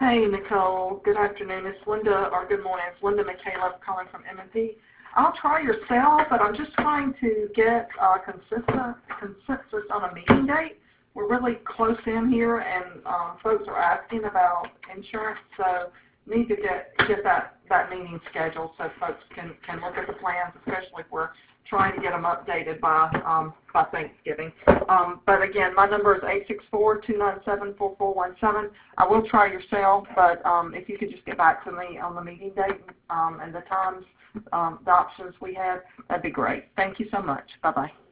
Hey, Nicole. Good afternoon. It's Linda, or good morning. It's Linda McCaleb calling from M&P. I'll try your cell, but I'm just trying to get consensus on a meeting date. We're really close in here, and folks are asking about insurance, so need to get that meeting scheduled so folks can look at the plans, especially if we're trying to get them updated by Thanksgiving. But again, my number is 864-297-4417. I will try your cell, but if you could just get back to me on the meeting date and the times, the options we have, that'd be great. Thank you so much. Bye-bye.